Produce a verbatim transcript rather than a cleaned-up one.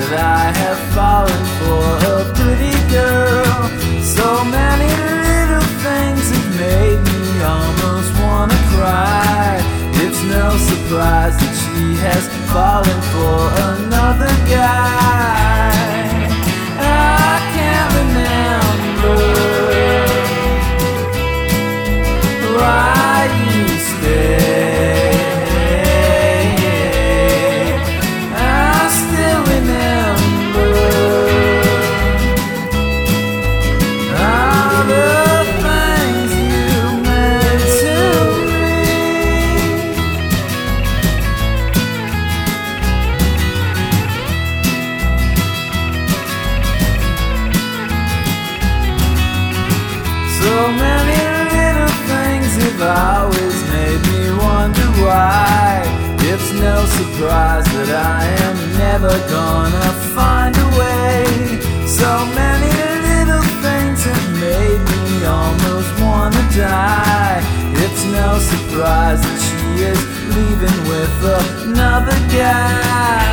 that I have fallen for a pretty girl. So many little things have made me almost wanna cry. It's no surprise that she has fallen for another guy. I can't remember why you stay. I still remember all the things you meant to me. So many little things have always made me wonder why. It's no surprise that I am never gonna find a way. So many little things have made me almost wanna die. It's no surprise that she is leaving with another guy.